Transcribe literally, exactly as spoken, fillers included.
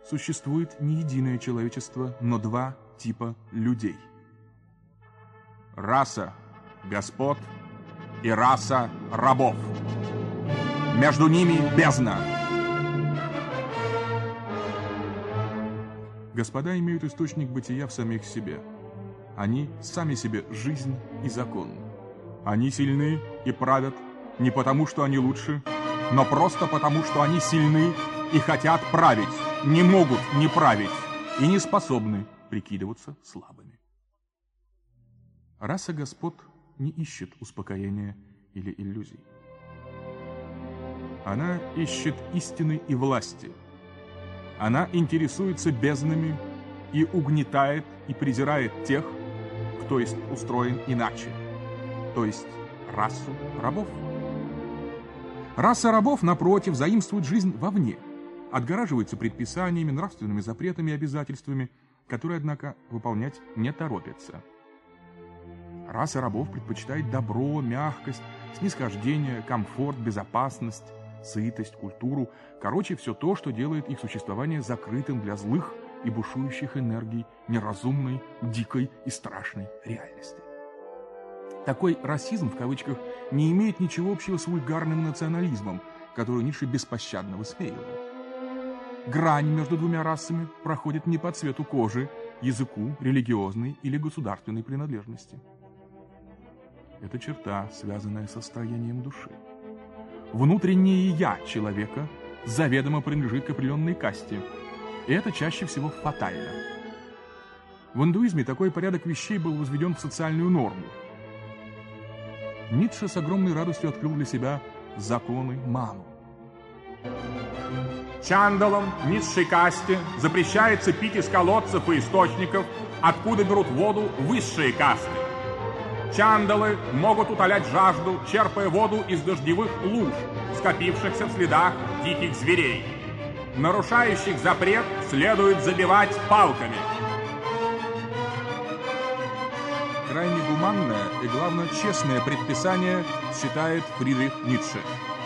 Существует не единое человечество, но два типа людей. Раса господ и раса рабов. Между ними бездна. Господа имеют источник бытия в самих себе. Они сами себе жизнь и закон. Они сильны и правят не потому, что они лучше, но просто потому, что они сильны и хотят править, не могут не править и не способны прикидываться слабыми. Раса господ не ищет успокоения или иллюзий. Она ищет истины и власти. Она интересуется безднами и угнетает и презирает тех, кто есть устроен иначе, то есть расу рабов. Раса рабов, напротив, заимствует жизнь вовне, отгораживается предписаниями, нравственными запретами и обязательствами, которые, однако, выполнять не торопятся. Раса рабов предпочитает добро, мягкость, снисхождение, комфорт, безопасность, сытость, культуру, короче, все то, что делает их существование закрытым для злых и бушующих энергий неразумной, дикой и страшной реальности. Такой расизм, в кавычках, не имеет ничего общего с вульгарным национализмом, который Ницше беспощадно высмеивал. Грань между двумя расами проходит не по цвету кожи, языку, религиозной или государственной принадлежности. Это черта, связанная со строением души. Внутреннее «я» человека заведомо принадлежит к определенной касте, и это чаще всего фатально. В индуизме такой порядок вещей был возведен в социальную норму. Ницше с огромной радостью открыл для себя законы Ману. Чандалам, низшей касте, запрещается пить из колодцев и источников, откуда берут воду высшие касты. Чандалы могут утолять жажду, черпая воду из дождевых луж, скопившихся в следах диких зверей. Нарушающих запрет следует забивать палками. Крайне гуманное и, главное, честное предписание считает Фридрих Ницше.